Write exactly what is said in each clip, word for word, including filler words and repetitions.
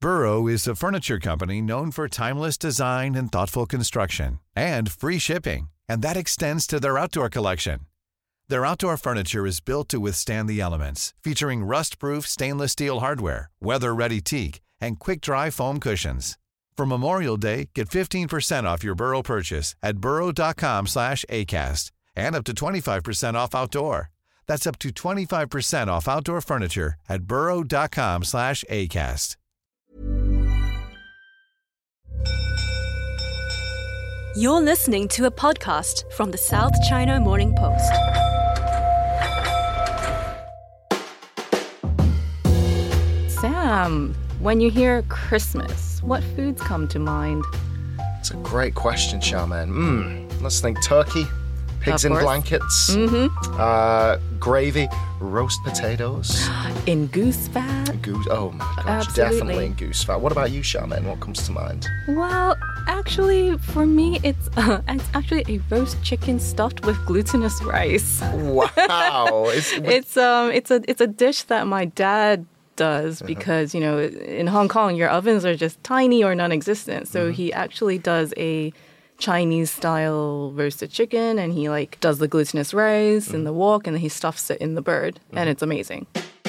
Burrow is a furniture company known for timeless design and thoughtful construction, and free shipping, and that extends to their outdoor collection. Their outdoor furniture is built to withstand the elements, featuring rust-proof stainless steel hardware, weather-ready teak, and quick-dry foam cushions. For Memorial Day, get fifteen percent off your Burrow purchase at burrow.com slash ACAST and up to twenty-five percent off outdoor. That's up to twenty-five percent off outdoor furniture at burrow.com slash ACAST. You're listening to a podcast from the South China Morning Post. Sam, when you hear Christmas, what foods come to mind? It's a great question, Charmaine. Mmm, let's think turkey, pigs in blankets, Mm-hmm. uh, gravy, roast potatoes. In goose fat? Goose, oh my gosh, Absolutely. definitely in goose fat. What about you, Charmaine? What comes to mind? Well, actually, for me, it's uh, it's actually a roast chicken stuffed with glutinous rice. Wow. it's, It's um, it's a it's a dish that my dad does because, you know, in Hong Kong, your ovens are just tiny or non-existent. So Mm-hmm. he actually does a Chinese-style roasted chicken, and he like does the glutinous rice Mm-hmm. and the wok, and then he stuffs it in the bird, and it's amazing.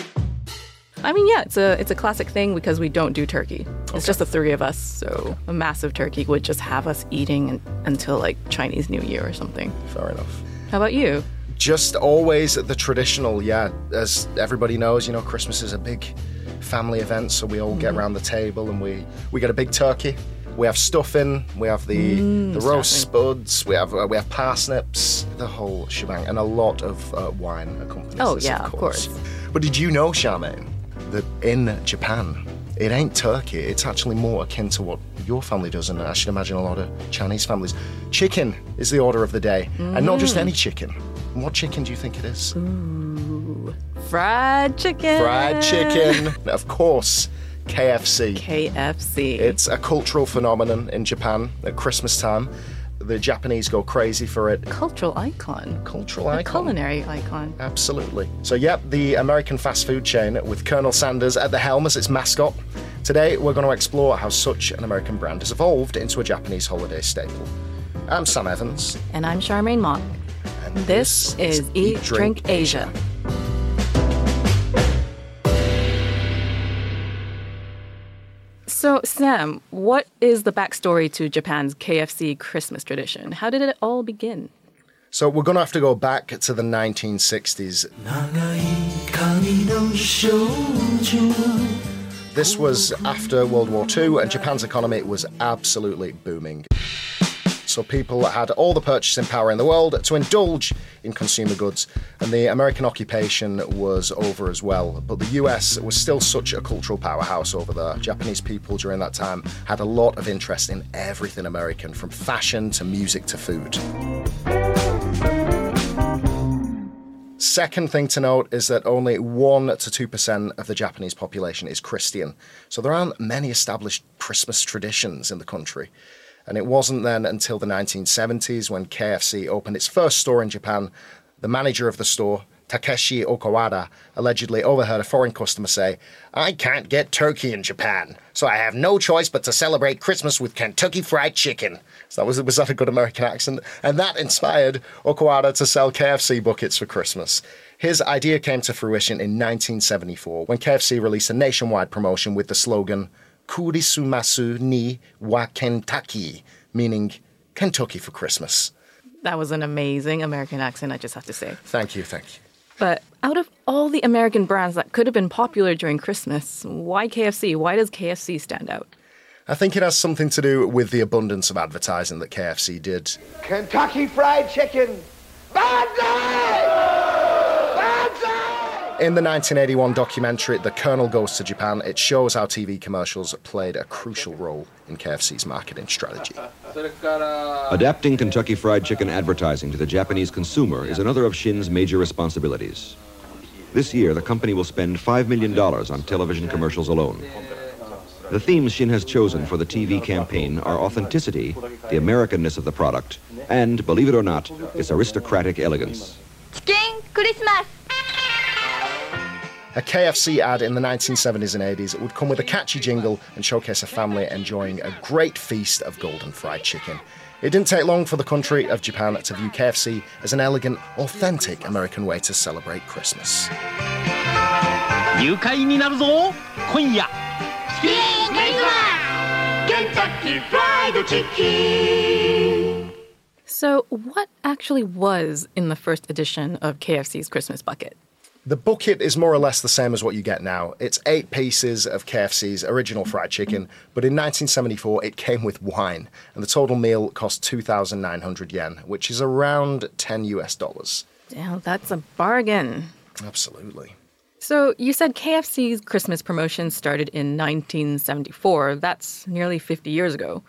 I mean, yeah, it's a it's a classic thing because we don't do turkey. It's just the three of us, so a massive turkey would just have us eating un- until like Chinese New Year or something. Fair enough. How about you? Just always the traditional, yeah. As everybody knows, you know, Christmas is a big family event, so we all get around the table and we, we get a big turkey. We have stuffing, we have the Mm, the roast stuffing. spuds, we have uh, we have parsnips, the whole shebang, and a lot of uh, wine accompanies Oh, this, yeah, of of course. course. But did you know, Charmaine, that in Japan, it ain't turkey, it's actually more akin to what your family does, and I should imagine a lot of Chinese families. Chicken is the order of the day, and not just any chicken. What chicken do you think it is? Ooh, fried chicken. Fried chicken. Of course, K F C. K F C. It's a cultural phenomenon in Japan at Christmas time. The Japanese go crazy for it. Cultural icon. Cultural A icon. culinary icon. Absolutely. So, yep, the American fast food chain with Colonel Sanders at the helm as its mascot. Today, we're going to explore how such an American brand has evolved into a Japanese holiday staple. I'm Sam Evans. And I'm Charmaine Mock. And This is Eat, Drink, Asia. So, Sam, what is the backstory to Japan's K F C Christmas tradition? How did it all begin? So we're going to have to go back to the nineteen sixties. This was after World War Two, and Japan's economy was absolutely booming. So people had all the purchasing power in the world to indulge in consumer goods, and the American occupation was over as well. But the U S was still such a cultural powerhouse over there. Japanese people during that time had a lot of interest in everything American, from fashion to music to food. Second thing to note is that only one to two percent of the Japanese population is Christian. So there aren't many established Christmas traditions in the country. And it wasn't then until the nineteen seventies when K F C opened its first store in Japan. The manager of the store, Takeshi Okawada, allegedly overheard a foreign customer say, "I can't get turkey in Japan, so I have no choice but to celebrate Christmas with Kentucky Fried Chicken." So that was, was that a good American accent? And that inspired Okawada to sell K F C buckets for Christmas. His idea came to fruition in nineteen seventy-four when K F C released a nationwide promotion with the slogan, "Kurisumasu ni wa Kentucky," meaning Kentucky for Christmas. That was an amazing American accent, I just have to say. Thank you, thank you. But out of all the American brands that could have been popular during Christmas, why K F C? Why does K F C stand out? I think it has something to do with the abundance of advertising that K F C did. Kentucky Fried Chicken. Banzai! Banzai! In the nineteen eighty-one documentary, The Colonel Goes to Japan, it shows how T V commercials played a crucial role in K F C's marketing strategy. Adapting Kentucky Fried Chicken advertising to the Japanese consumer is another of Shin's major responsibilities. This year, the company will spend five million dollars on television commercials alone. The themes Shin has chosen for the T V campaign are authenticity, the Americanness of the product, and, believe it or not, its aristocratic elegance. Chicken Christmas. A K F C ad in the nineteen seventies and eighties would come with a catchy jingle and showcase a family enjoying a great feast of golden fried chicken. It didn't take long for the country of Japan to view K F C as an elegant, authentic American way to celebrate Christmas. 愉快になるぞ今夜 Kentucky Fried Chicken. So, what actually was in the first edition of K F C's Christmas bucket? The bucket is more or less the same as what you get now. It's eight pieces of K F C's original fried chicken, but in nineteen seventy-four it came with wine, and the total meal cost two thousand nine hundred yen, which is around ten U S dollars. Damn, that's a bargain. Absolutely. So you said K F C's Christmas promotion started in nineteen seventy-four. That's nearly fifty years ago.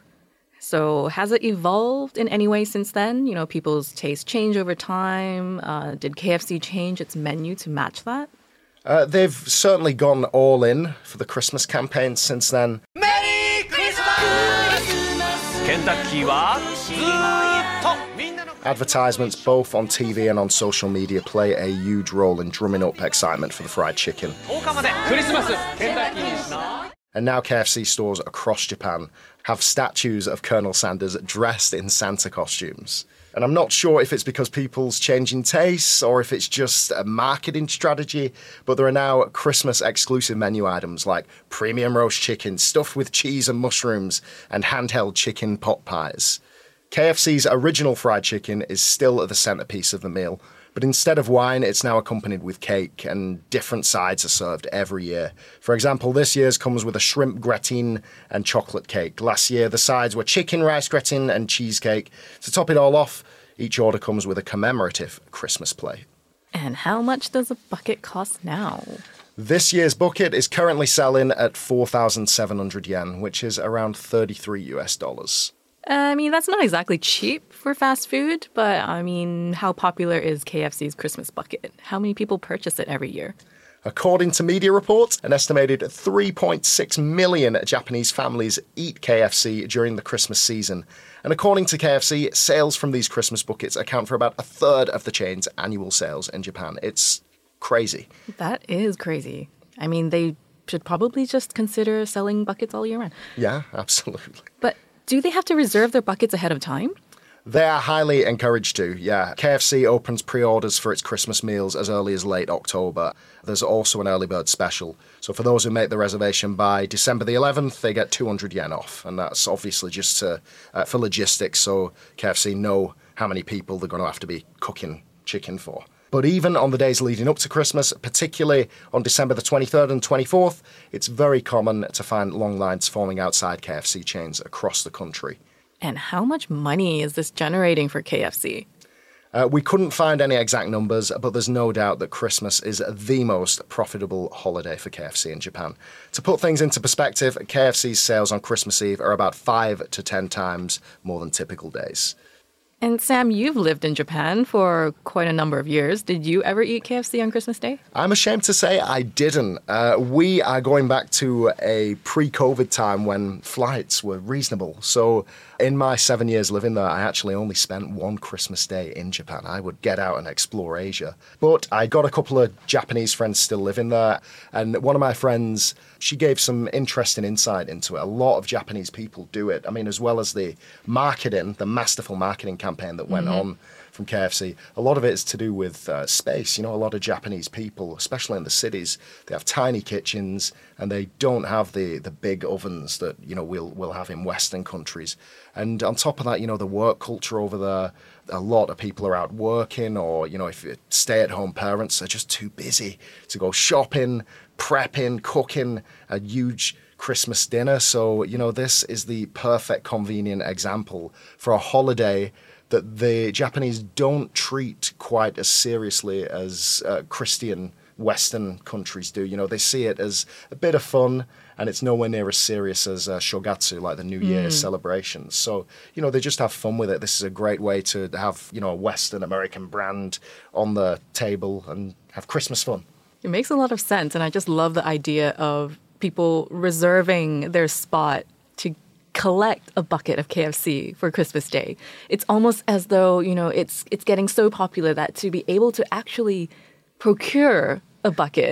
So has it evolved in any way since then? You know, people's tastes change over time. Uh, did K F C change its menu to match that? Uh, they've certainly gone all in for the Christmas campaign since then. Merry Christmas! Kentucky はずーっとみんなの Advertisements, both on T V and on social media, play a huge role in drumming up excitement for the fried chicken. とおかまでクリスマスケンタッキーにしない And now K F C stores across Japan have statues of Colonel Sanders dressed in Santa costumes. And I'm not sure if it's because people's changing tastes or if it's just a marketing strategy, but there are now Christmas exclusive menu items like premium roast chicken stuffed with cheese and mushrooms and handheld chicken pot pies. K F C's original fried chicken is still at the centerpiece of the meal, but instead of wine, it's now accompanied with cake, and different sides are served every year. For example, this year's comes with a shrimp gratin and chocolate cake. Last year, the sides were chicken rice gratin and cheesecake. To top it all off, each order comes with a commemorative Christmas plate. And how much does a bucket cost now? This year's bucket is currently selling at four thousand seven hundred yen, which is around thirty-three U S dollars. I mean, that's not exactly cheap for fast food, but I mean, how popular is K F C's Christmas bucket? How many people purchase it every year? According to media reports, an estimated three point six million Japanese families eat K F C during the Christmas season. And according to K F C, sales from these Christmas buckets account for about a third of the chain's annual sales in Japan. It's crazy. That is crazy. I mean, they should probably just consider selling buckets all year round. Yeah, absolutely. But do they have to reserve their buckets ahead of time? They are highly encouraged to, yeah. K F C opens pre-orders for its Christmas meals as early as late October. There's also an early bird special. So for those who make the reservation by December the eleventh, they get two hundred yen off. And that's obviously just to, uh, for logistics, so K F C know how many people they're going to have to be cooking chicken for. But even on the days leading up to Christmas, particularly on December the twenty-third and twenty-fourth, it's very common to find long lines forming outside K F C chains across the country. And how much money is this generating for K F C? Uh, we couldn't find any exact numbers, but there's no doubt that Christmas is the most profitable holiday for K F C in Japan. To put things into perspective, K F C's sales on Christmas Eve are about five to ten times more than typical days. And Sam, you've lived in Japan for quite a number of years. Did you ever eat K F C on Christmas Day? I'm ashamed to say I didn't. Uh, we are going back to a pre-COVID time when flights were reasonable. So in my seven years living there, I actually only spent one Christmas Day in Japan. I would get out and explore Asia. But I got a couple of Japanese friends still living there. And one of my friends, she gave some interesting insight into it. A lot of Japanese people do it. I mean, as well as the marketing, the masterful marketing campaign that went mm-hmm. on from K F C, a lot of it is to do with uh, space. You know, a lot of Japanese people, especially in the cities, they have tiny kitchens and they don't have the, the big ovens that, you know, we'll, we'll have in Western countries. And on top of that, you know, the work culture over there, a lot of people are out working, or, you know, if you're stay-at-home parents, are just too busy to go shopping, prepping, cooking a huge Christmas dinner. So, you know, this is the perfect convenient example for a holiday that the Japanese don't treat quite as seriously as uh, Christian Western countries do. You know, they see it as a bit of fun, and it's nowhere near as serious as uh, Shogatsu, like the New Year mm. celebrations. So, you know, they just have fun with it. This is a great way to have, you know, a Western American brand on the table and have Christmas fun. It makes a lot of sense, and I just love the idea of people reserving their spot to collect a bucket of K F C for Christmas Day. It's almost as though, you know, it's it's getting so popular that to be able to actually procure a bucket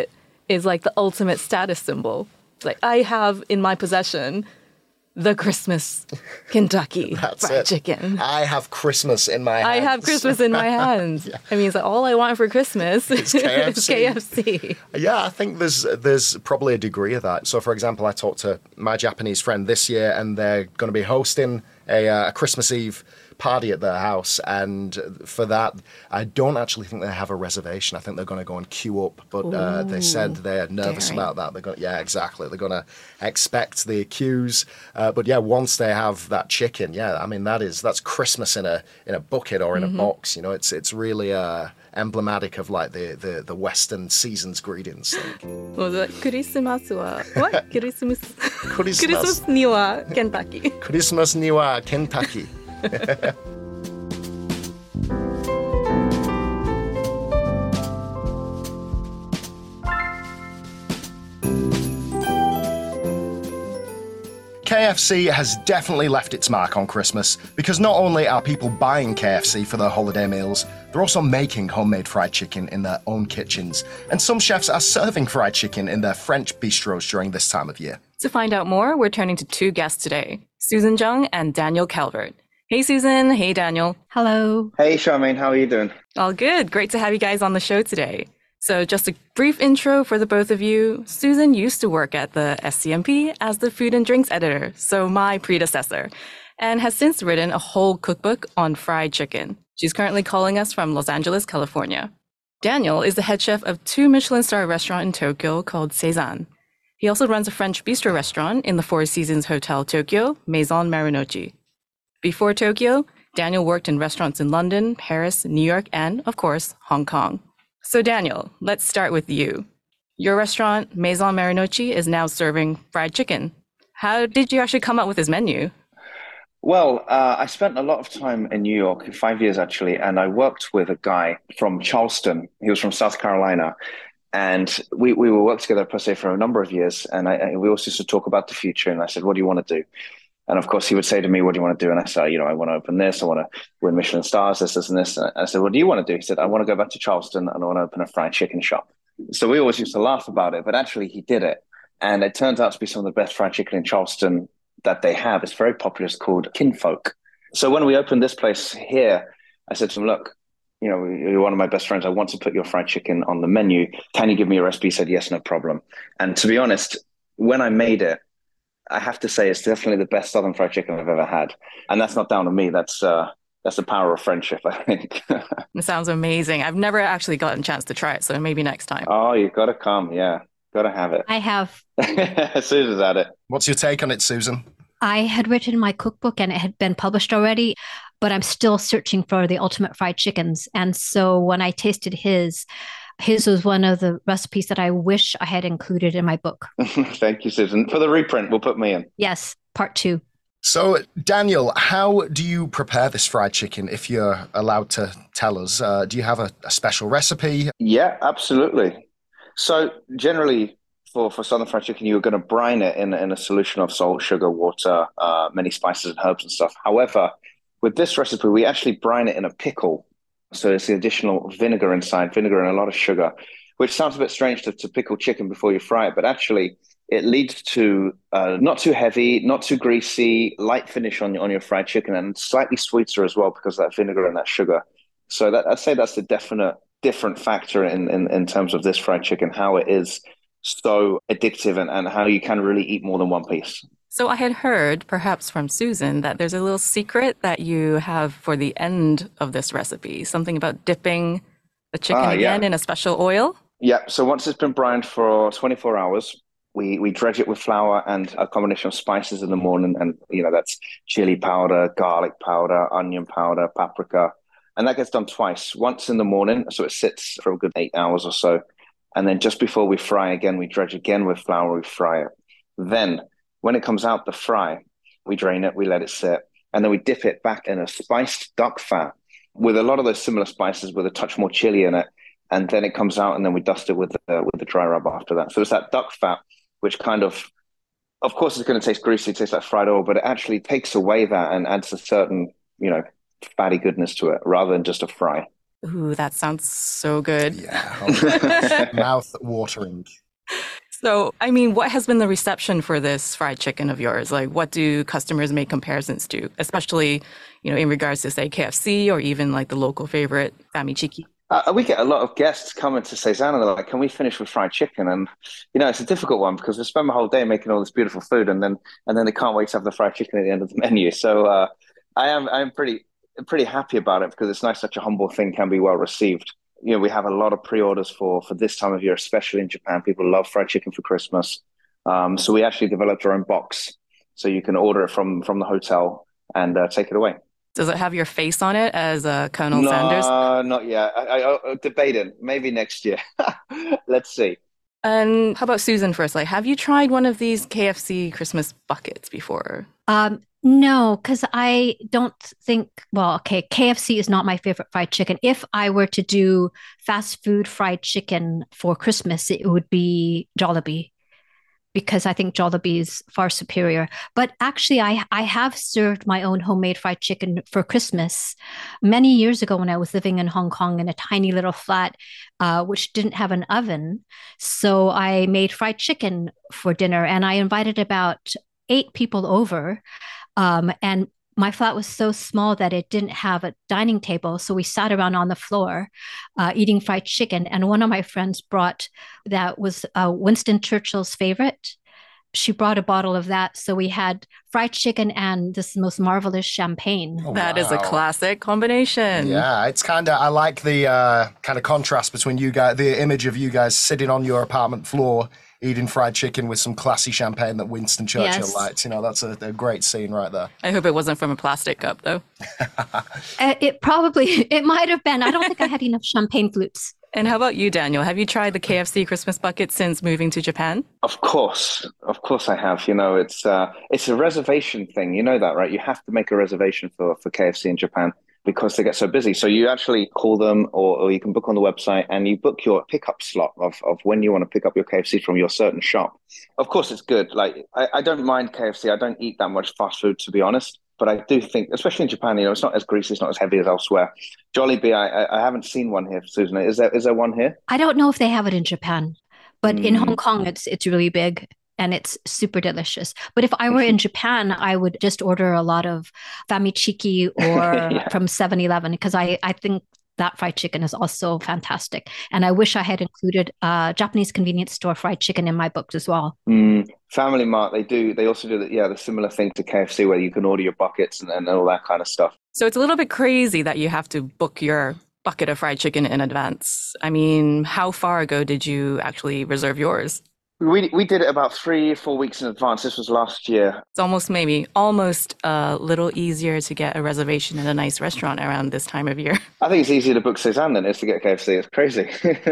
is like the ultimate status symbol. It's like, I have in my possession the Christmas Kentucky That's Fried it. Chicken. I have Christmas in my hands. I have Christmas in my hands. yeah. I mean, it's like, all I want for Christmas It's K F C. is K F C. Yeah, I think there's there's probably a degree of that. So, for example, I talked to my Japanese friend this year, and they're going to be hosting a, uh, a Christmas Eve party at their house, and for that, I don't actually think they have a reservation. I think they're going to go and queue up, but uh, they said they're nervous daring. about that. They're going, yeah, exactly. They're going to expect the queues, uh, but yeah, once they have that chicken, yeah, I mean that is that's Christmas in a in a bucket or in mm-hmm. a box. You know, it's it's really uh, emblematic of like the, the the Western season's greetings thing. Well, the Christmas wa what? Christmas. Christmas. Christmas ni wa Kentucky. Christmas ni wa Kentucky. K F C has definitely left its mark on Christmas because not only are people buying K F C for their holiday meals, they're also making homemade fried chicken in their own kitchens. And some chefs are serving fried chicken in their French bistros during this time of year. To find out more, we're turning to two guests today, Susan Jung and Daniel Calvert. Hey, Susan. Hey, Daniel. Hello. Hey, Charmaine. How are you doing? All good. Great to have you guys on the show today. So just a brief intro for the both of you. Susan used to work at the S C M P as the food and drinks editor, so my predecessor, and has since written a whole cookbook on fried chicken. She's currently calling us from Los Angeles, California. Daniel is the head chef of two Michelin star restaurant in Tokyo called Seisan. He also runs a French bistro restaurant in the Four Seasons Hotel Tokyo, Maison Marunouchi. Before Tokyo, Daniel worked in restaurants in London, Paris, New York, and, of course, Hong Kong. So Daniel, let's start with you. Your restaurant, Maison Marunouchi, is now serving fried chicken. How did you actually come up with this menu? Well, uh, I spent a lot of time in New York, five years actually, and I worked with a guy from Charleston. He was from South Carolina. And we, we were working together, per se, for a number of years. And I, I, we also used to talk about the future. And I said, what do you want to do? And of course, he would say to me, what do you want to do? And I said, you know, I want to open this. I want to win Michelin stars, this, this, and this. And I said, what do you want to do? He said, I want to go back to Charleston and I want to open a fried chicken shop. So we always used to laugh about it, but actually he did it. And it turns out to be some of the best fried chicken in Charleston that they have. It's very popular. It's called Kinfolk. So when we opened this place here, I said to him, look, you know, you're one of my best friends. I want to put your fried chicken on the menu. Can you give me a recipe? He said, yes, no problem. And to be honest, when I made it, I have to say it's definitely the best Southern fried chicken I've ever had. And that's not down to me. That's uh, that's the power of friendship, I think. It sounds amazing. I've never actually gotten a chance to try it, so maybe next time. Oh, you've got to come. Yeah, got to have it. I have. Susan's at it. What's your take on it, Susan? I had written my cookbook and it had been published already, but I'm still searching for the ultimate fried chickens. And so when I tasted his, his was one of the recipes that I wish I had included in my book. Thank you, Susan. For the reprint, we'll put me in. Yes, part two. So, Daniel, how do you prepare this fried chicken, if you're allowed to tell us? Uh, do you have a, a special recipe? Yeah, absolutely. So generally, for, for Southern fried chicken, you're going to brine it in, in a solution of salt, sugar, water, uh, many spices and herbs and stuff. However, with this recipe, we actually brine it in a pickle. So it's the additional vinegar inside, vinegar and a lot of sugar, which sounds a bit strange to, to pickle chicken before you fry it, but actually it leads to uh, not too heavy, not too greasy, light finish on, on your fried chicken, and slightly sweeter as well because of that vinegar and that sugar. So that, I'd say that's the definite different factor in, in, in terms of this fried chicken, how it is so addictive and, and how you can really eat more than one piece. So I had heard, perhaps from Susan, that there's a little secret that you have for the end of this recipe, something about dipping the chicken ah, again yeah. in a special oil? Yeah, so once it's been brined for twenty-four hours, we, we dredge it with flour and a combination of spices in the morning. And, you know, that's chili powder, garlic powder, onion powder, paprika. And that gets done twice, once in the morning. So it sits for a good eight hours or so. And then just before we fry again, we dredge again with flour, we fry it. Then when it comes out the fry, we drain it, we let it sit, and then we dip it back in a spiced duck fat with a lot of those similar spices with a touch more chili in it. And then it comes out and then we dust it with the, with the dry rub after that. So it's that duck fat, which kind of, of course, it's going to taste greasy, it tastes like fried oil, but it actually takes away that and adds a certain, you know, fatty goodness to it rather than just a fry. Ooh, that sounds so good. Yeah. Mouth watering. So, I mean, what has been the reception for this fried chicken of yours? Like, what do customers make comparisons to, especially, you know, in regards to, say, K F C or even like the local favorite, Famichiki? Uh, we get a lot of guests coming to Cezanne and they're like, can we finish with fried chicken? And, you know, it's a difficult one because we spend the whole day making all this beautiful food and then and then they can't wait to have the fried chicken at the end of the menu. So uh, I am I'm pretty pretty happy about it because it's nice such a humble thing can be well received. You know, we have a lot of pre-orders for for this time of year, especially in Japan. People love fried chicken for Christmas. Um, so we actually developed our own box. So you can order it from, from the hotel and uh, take it away. Does it have your face on it as uh, Colonel no, Sanders? No, not yet. I, I, I debated. Maybe next year. Let's see. And how about Susan first? Like, have you tried one of these K F C Christmas buckets before? Um, no, because I don't think, well, okay, K F C is not my favorite fried chicken. If I were to do fast food fried chicken for Christmas, it would be Jollibee, because I think Jollibee is far superior. But actually, I, I have served my own homemade fried chicken for Christmas many years ago when I was living in Hong Kong in a tiny little flat, uh, which didn't have an oven. So I made fried chicken for dinner and I invited about eight people over. Um, and my flat was so small that it didn't have a dining table. So we sat around on the floor uh, eating fried chicken. And one of my friends brought, that was uh, Winston Churchill's favorite. She brought a bottle of that. So we had fried chicken and this most marvelous champagne. Oh, that wow. is a classic combination. Yeah, it's kind of, I like the uh, kind of contrast between you guys, the image of you guys sitting on your apartment floor eating fried chicken with some classy champagne that Winston Churchill Yes. liked. You know, that's a, a great scene right there. I hope it wasn't from a plastic cup, though. Uh, it probably, it might have been. I don't think I had enough champagne flutes. And how about you, Daniel? Have you tried the K F C Christmas bucket since moving to Japan? Of course, of course I have. You know, it's uh, it's a reservation thing. You know that, right? You have to make a reservation for, for K F C in Japan because they get so busy. So you actually call them or, or you can book on the website and you book your pickup slot of, of when you want to pick up your K F C from your certain shop. Of course, it's good. Like, I, I don't mind K F C. I don't eat that much fast food, to be honest. But I do think, especially in Japan, you know, it's not as greasy, it's not as heavy as elsewhere. Jollibee, I, I haven't seen one here, Susan. Is there is there one here? I don't know if they have it in Japan, but Mm. in Hong Kong, it's it's really big and it's super delicious. But if I were in Japan, I would just order a lot of Famichiki or Yeah. from seven eleven because I, I think that fried chicken is also fantastic. And I wish I had included uh, Japanese convenience store fried chicken in my books as well. Mm. Family Mart, they do. They also do that. Yeah, the similar thing to K F C where you can order your buckets and, and all that kind of stuff. So it's a little bit crazy that you have to book your bucket of fried chicken in advance. I mean, how far ago did you actually reserve yours? We we did it about three, four weeks in advance. This was last year. It's almost maybe almost a little easier to get a reservation in a nice restaurant around this time of year. I think it's easier to book Cezanne than it is to get K F C. It's crazy.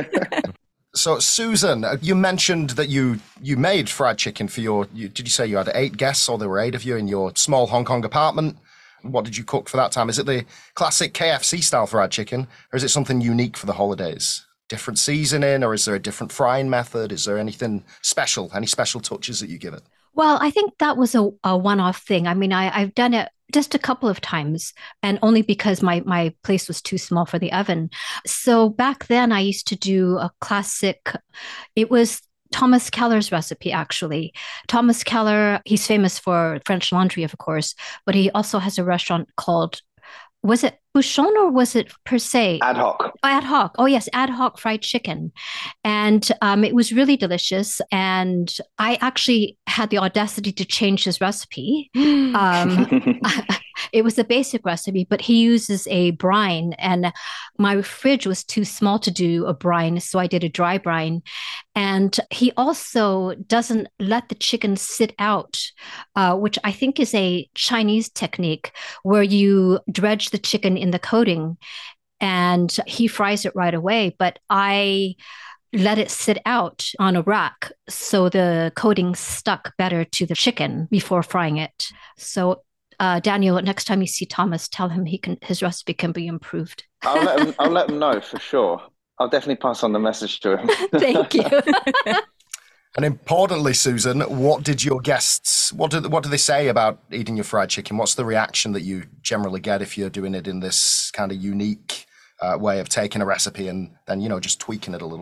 So, Susan, uh, you mentioned that you you made fried chicken for your, you, did you say you had eight guests or there were eight of you in your small Hong Kong apartment? What did you cook for that time? Is it the classic K F C style fried chicken or is it something unique for the holidays? Different seasoning or is there a different frying method? Is there anything special, any special touches that you give it? Well, I think that was a, a one-off thing. I mean, I, I've done it just a couple of times and only because my, my place was too small for the oven. So back then I used to do a classic, it was Thomas Keller's recipe, actually. Thomas Keller, he's famous for French Laundry, of course, but he also has a restaurant called, was it Bouchon or was it per se? Ad hoc. Ad hoc. Oh, yes. Ad hoc fried chicken. And um, it was really delicious. And I actually had the audacity to change his recipe. Um, it was a basic recipe, but he uses a brine. And my fridge was too small to do a brine. So I did a dry brine. And he also doesn't let the chicken sit out, uh, which I think is a Chinese technique where you dredge the chicken in the coating and he fries it right away. But I let it sit out on a rack so the coating stuck better to the chicken before frying it. So uh, Daniel, next time you see Thomas, tell him he can his recipe can be improved. I'll let him, I'll let him know for sure. I'll definitely pass on the message to him. Thank you. And importantly, Susan, what did your guests, what do, what do they say about eating your fried chicken? What's the reaction that you generally get if you're doing it in this kind of unique uh, way of taking a recipe and then, you know, just tweaking it a little bit?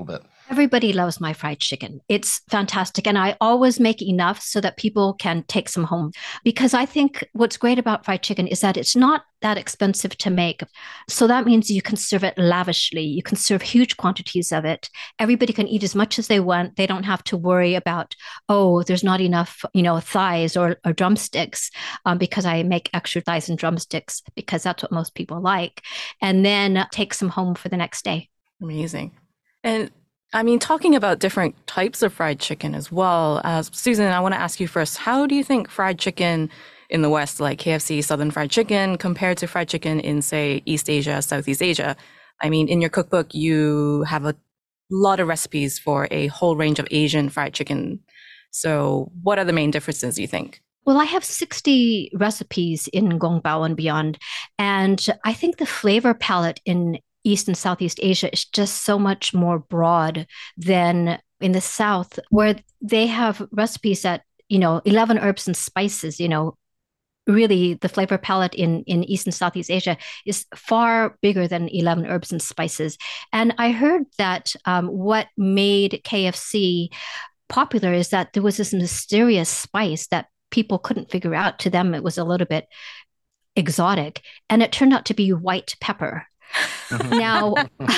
Everybody loves my fried chicken. It's fantastic. And I always make enough so that people can take some home. Because I think what's great about fried chicken is that it's not that expensive to make. So that means you can serve it lavishly. You can serve huge quantities of it. Everybody can eat as much as they want. They don't have to worry about, oh, there's not enough, you know, thighs or, or drumsticks um, because I make extra thighs and drumsticks because that's what most people like. And then take some home for the next day. Amazing. And I mean, talking about different types of fried chicken as well, uh, Susan, I want to ask you first, how do you think fried chicken in the West, like K F C, Southern Fried Chicken, compared to fried chicken in, say, East Asia, Southeast Asia? I mean, in your cookbook, you have a lot of recipes for a whole range of Asian fried chicken. So what are the main differences, you think? Well, I have sixty recipes in Gongbao and beyond. And I think the flavor palette in East and Southeast Asia is just so much more broad than in the South, where they have recipes that, you know, eleven herbs and spices, you know, really the flavor palette in, in East and Southeast Asia is far bigger than eleven herbs and spices. And I heard that um, what made K F C popular is that there was this mysterious spice that people couldn't figure out. To them, it was a little bit exotic. And it turned out to be white pepper. Now,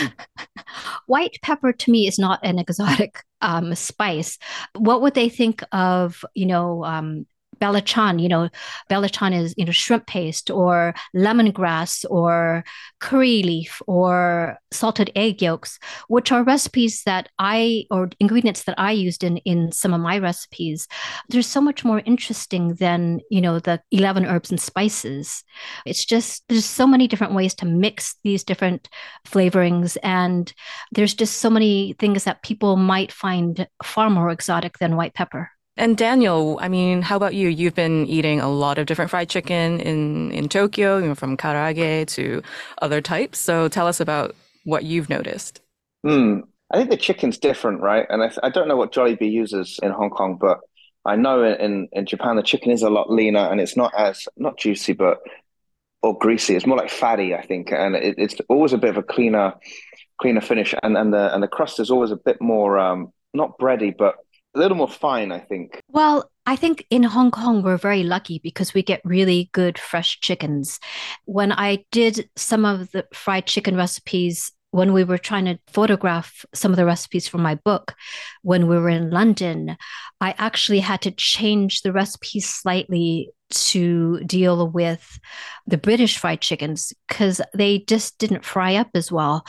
white pepper to me is not an exotic um, spice. What would they think of, you know, um, Belachan? You know, Belachan is, you know, shrimp paste or lemongrass or curry leaf or salted egg yolks, which are recipes that I, or ingredients that I used in, in some of my recipes. They're so much more interesting than, you know, the eleven herbs and spices. It's just, there's so many different ways to mix these different flavorings. And there's just so many things that people might find far more exotic than white pepper. And Daniel, I mean, how about you? You've been eating a lot of different fried chicken in, in Tokyo, you know, from karaage to other types. So tell us about what you've noticed. Hmm. I think the chicken's different, right? And I, th- I don't know what Jollibee uses in Hong Kong, but I know in, in Japan, the chicken is a lot leaner and it's not as, not juicy, but, or greasy. It's more like fatty, I think. And it, it's always a bit of a cleaner, cleaner finish. And, and the, and the crust is always a bit more, um, not bready, but a little more fine, I think. Well, I think in Hong Kong, we're very lucky because we get really good fresh chickens. When I did some of the fried chicken recipes, when we were trying to photograph some of the recipes for my book, when we were in London, I actually had to change the recipes slightly to deal with the British fried chickens because they just didn't fry up as well.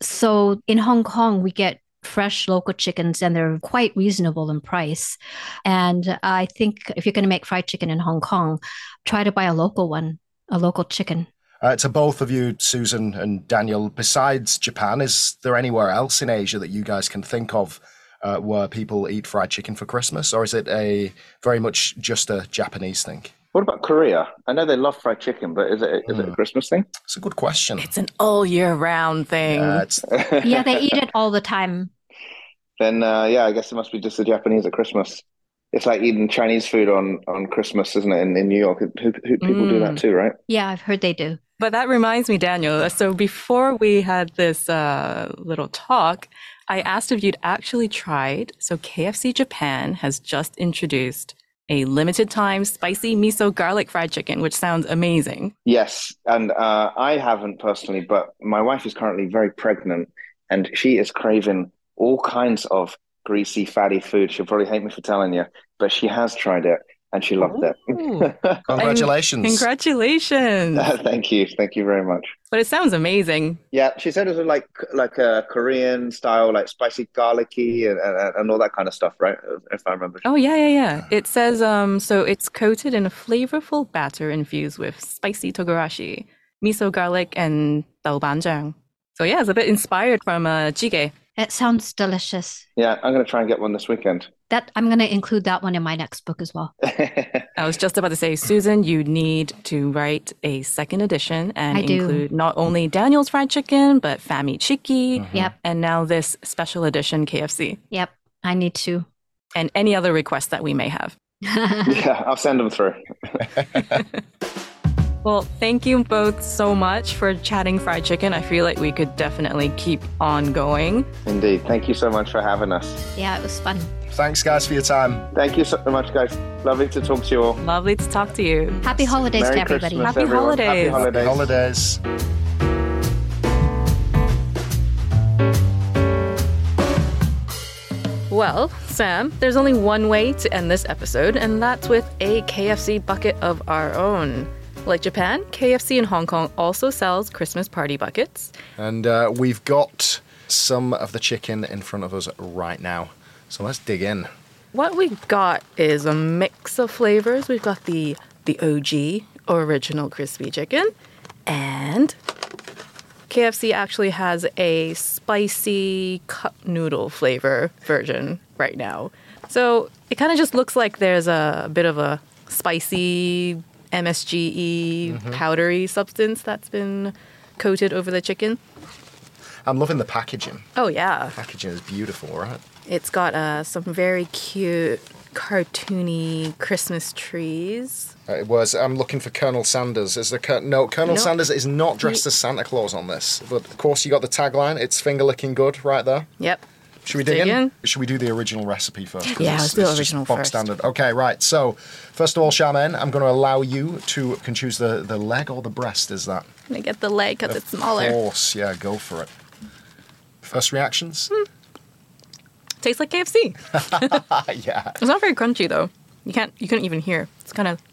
So in Hong Kong, we get fresh local chickens and they're quite reasonable in price. And I think if you're going to make fried chicken in Hong Kong, try to buy a local one, a local chicken. Uh, to both of you, Susan and Daniel, besides Japan, is there anywhere else in Asia that you guys can think of uh, where people eat fried chicken for Christmas? Or is it a very much just a Japanese thing? What about Korea? I know they love fried chicken, but is it is mm. it a Christmas thing? It's a good question. It's an all year round thing. Yeah, it's... yeah, they eat it all the time. Then, uh, yeah, I guess it must be just the Japanese at Christmas. It's like eating Chinese food on, on Christmas, isn't it, in, in New York? Who, who, people mm. do that too, right? Yeah, I've heard they do. But that reminds me, Daniel, so before we had this uh, little talk, I asked if you'd actually tried. So K F C Japan has just introduced a limited time spicy miso garlic fried chicken, which sounds amazing. Yes, and uh, I haven't personally, but my wife is currently very pregnant and she is craving all kinds of greasy, fatty food. She'll probably hate me for telling you, but she has tried it and she loved it. Congratulations. Congratulations. Thank you. Thank you very much. But it sounds amazing. Yeah, she said it was like like a Korean style, like spicy garlicky and, and, and all that kind of stuff, right? If I remember. Oh, yeah, yeah, yeah. It says, um, so it's coated in a flavorful batter infused with spicy togarashi, miso garlic, and daobanjang. So yeah, it's a bit inspired from uh, jjigae. It sounds delicious. Yeah, I'm going to try and get one this weekend. That I'm going to include that one in my next book as well. I was just about to say, Susan, you need to write a second edition and I include do. not only Daniel's fried chicken, but Fami Chiki. Mm-hmm. Yep. And now this special edition K F C. Yep, I need to. And any other requests that we may have. Yeah, I'll send them through. Well, thank you both so much for chatting fried chicken. I feel like we could definitely keep on going. Indeed. Thank you so much for having us. Yeah, it was fun. Thanks, guys, for your time. Thank you so much, guys. Lovely to talk to you all. Lovely to talk to you. Happy holidays Merry to everybody. Christmas, Happy everyone. holidays. Happy holidays. Holidays. Well, Sam, there's only one way to end this episode, and that's with a K F C bucket of our own. Like Japan, K F C in Hong Kong also sells Christmas party buckets. And uh, we've got some of the chicken in front of us right now. So let's dig in. What we've got is a mix of flavors. We've got the the O G, original crispy chicken, and K F C actually has a spicy cup noodle flavor version right now. So it kind of just looks like there's a bit of a spicy M S G-y, mm-hmm. powdery substance that's been coated over the chicken. I'm loving the packaging. Oh, yeah. The packaging is beautiful, right? It's got uh, some very cute, cartoony Christmas trees. Uh, it was. I'm looking for Colonel Sanders. Is there Col- no, Colonel No. Sanders is not dressed as Santa Claus on this. But of course, you got the tagline. It's finger licking good right there. Yep. Should we dig, Dig in? in? Should we do the original recipe first? 'Cause Yeah, it's, let's do it's the just original bog first. standard. Okay, right. So, first of all, Charmaine, I'm going to allow you to can choose the, the leg or the breast. Is that? I'm going to get the leg because it's smaller. Of course, yeah. Go for it. First reactions? Mm. Tastes like K F C. Yeah. It's not very crunchy though. You can't. You couldn't even hear. It's kind of.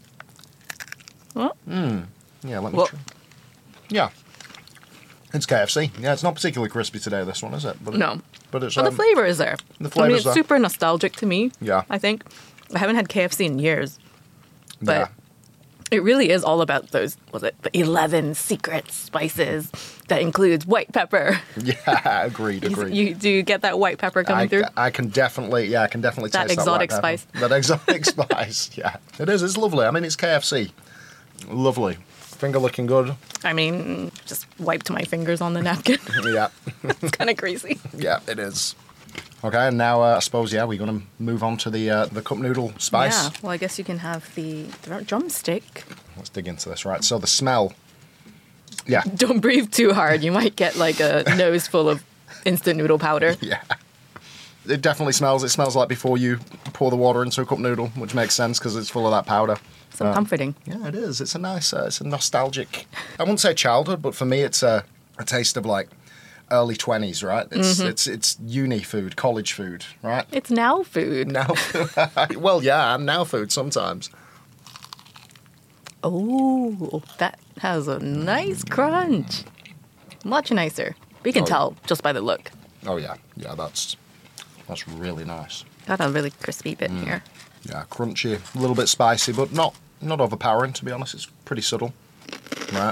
Well, Yeah. Let me Well- try. Yeah. It's K F C. Yeah, it's not particularly crispy today. This one, is it? But it- no. But it's. But the um, flavor is there. the I mean, flavor's it's there. super nostalgic to me. Yeah. I think I haven't had K F C in years, but Yeah. it really is all about those. Was it the eleven secret spices that includes white pepper? Yeah. Agreed. You- Agreed. You do you get that white pepper coming I, through? I can definitely, yeah, I can definitely That taste exotic that white spice. pepper. That exotic spice, yeah. It is, it's lovely. I mean, it's K F C. Lovely. Finger looking good. I mean, just wiped my fingers on the napkin. Yeah, It's kind of crazy. yeah, it is. Okay, and now uh, I suppose, yeah, we're going to move on to the uh, the cup noodle spice. Yeah. Well, I guess you can have the, the drumstick. Let's dig into this, right? So the smell. Yeah, Don't breathe too hard. You might get like a nose full of instant noodle powder. yeah. It definitely smells. It smells like before you pour the water into a cup noodle, which makes sense because it's full of that powder. So comforting. Yeah, it is. It's a nice, uh, it's a nostalgic. I wouldn't say childhood, but for me, it's a, a taste of like early twenties, right? It's Mm-hmm. it's it's uni food, college food, right? It's now food. Now, well, yeah, and now food sometimes. Oh, that has a nice crunch. Much nicer. We can Oh. tell just by the look. Oh yeah, yeah, that's that's really nice. Got a really crispy bit here. Yeah, crunchy, a little bit spicy, but not not overpowering. To be honest, it's pretty subtle. Right.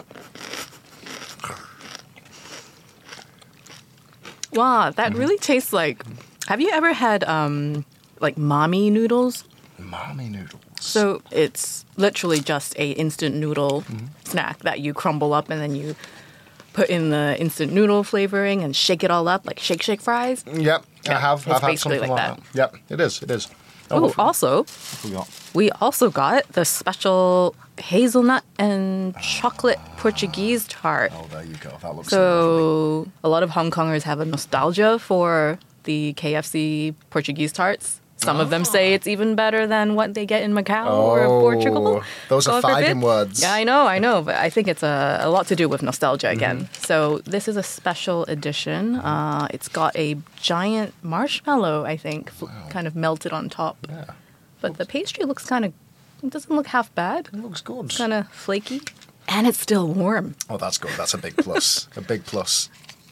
Wow, that really tastes like. Have you ever had um like mommy noodles? Mommy noodles. So it's literally just a instant noodle snack that you crumble up and then you put in the instant noodle flavoring and shake it all up like Shake Shake fries. Yep, I Yeah, have. it's I've had basically something like like that. that. Yep, it is. It is. Oh, what also, have we got? we also got the special hazelnut and chocolate Portuguese tart. Oh, there you go. That looks so lovely. So a lot of Hong Kongers have a nostalgia for the K F C Portuguese tarts. Some of them say it's even better than what they get in Macau or Oh, Portugal. those are God forbid. fighting words. Yeah, I know, I know, but I think it's a, a lot to do with nostalgia again. Mm-hmm. So this is a special edition. Uh, it's got a giant marshmallow, I think, f- kind of melted on top. Yeah, But the pastry looks kind of, it doesn't look half bad. it looks good. Kind of flaky. And it's still warm. Oh, that's good. That's a big plus. a big plus.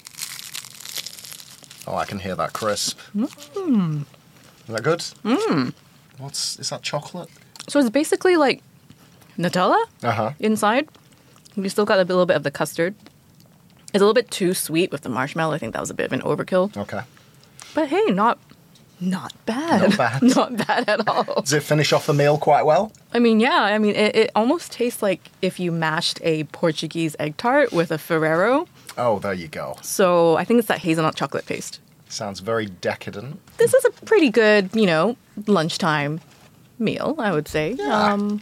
Oh, I can hear that crisp. Mm. Is that good? Mm. What's is that chocolate? So it's basically like Nutella Uh huh. inside. We still got a little bit of the custard. It's a little bit too sweet with the marshmallow. I think that was a bit of an overkill. Okay. But hey, not not bad. Not bad. Not bad at all. Does it finish off the meal quite well? I mean, yeah. I mean, it, it almost tastes like if you mashed a Portuguese egg tart with a Ferrero. Oh, there you go. So I think it's that hazelnut chocolate paste. Sounds very decadent. This is a pretty good, you know, lunchtime meal, I would say. Yeah. Um,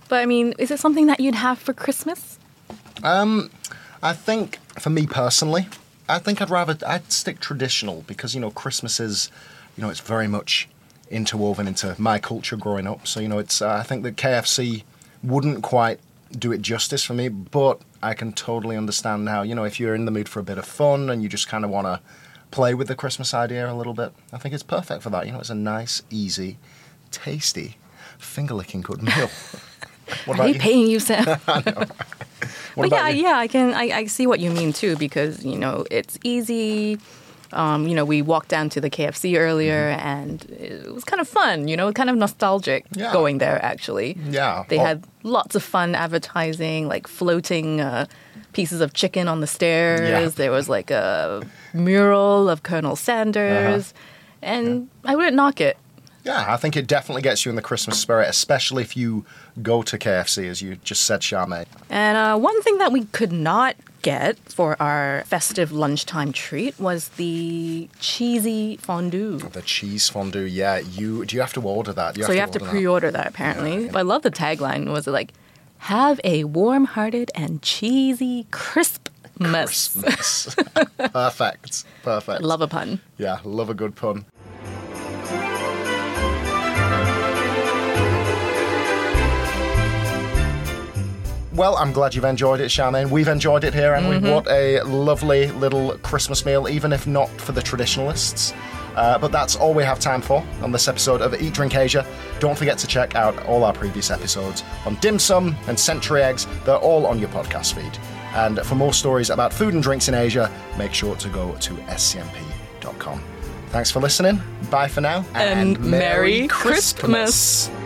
But I mean, is it something that you'd have for Christmas? Um, I think for me personally, I think I'd rather I'd stick traditional because you know Christmas is, you know, it's very much interwoven into my culture growing up. So you know, it's uh, I think that K F C wouldn't quite do it justice for me, but I can totally understand how, you know, if you're in the mood for a bit of fun and you just kind of want to play with the Christmas idea a little bit, I think it's perfect for that. You know, it's a nice, easy, tasty, finger-licking good meal. What I hate paying you, Sam. I know. But yeah, you? yeah, I can. I, I see what you mean too, because you know it's easy. Um, you know, we walked down to the K F C earlier, mm-hmm. and it was kind of fun. You know, kind of nostalgic yeah. going there. Actually, yeah, they oh. had lots of fun advertising, like floating uh, pieces of chicken on the stairs. Yeah. There was like a mural of Colonel Sanders, uh-huh. and yeah. I wouldn't knock it. Yeah, I think it definitely gets you in the Christmas spirit, especially if you go to K F C, as you just said, Charmaine. And uh, one thing that we could not get for our festive lunchtime treat was the cheesy fondue. The cheese fondue, yeah. You do you have to order that? You so have you to have to order pre-order that, that apparently. Yeah. But I love the tagline. Was it like, have a warm-hearted and cheesy Christmas? Christmas. Perfect. Perfect. Love a pun. Yeah, love a good pun. Well, I'm glad you've enjoyed it, Charmaine. We've enjoyed it here, and mm-hmm. we what a lovely little Christmas meal, even if not for the traditionalists. Uh, but that's all we have time for on this episode of Eat Drink Asia. Don't forget to check out all our previous episodes on dim sum and century eggs. They're all on your podcast feed. And for more stories about food and drinks in Asia, make sure to go to s c m p dot com. Thanks for listening. Bye for now. And, and Merry Christmas. Christmas.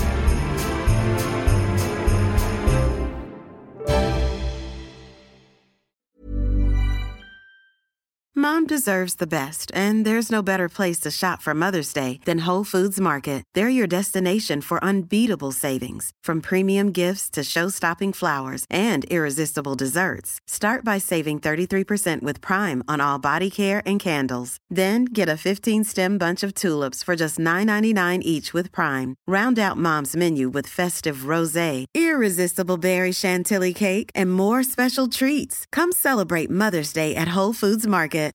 Mom deserves the best, and there's no better place to shop for Mother's Day than Whole Foods Market. They're your destination for unbeatable savings, from premium gifts to show-stopping flowers and irresistible desserts. Start by saving thirty-three percent with Prime on all body care and candles. Then get a fifteen-stem bunch of tulips for just nine ninety-nine each with Prime. Round out Mom's menu with festive rosé, irresistible berry chantilly cake, and more special treats. Come celebrate Mother's Day at Whole Foods Market.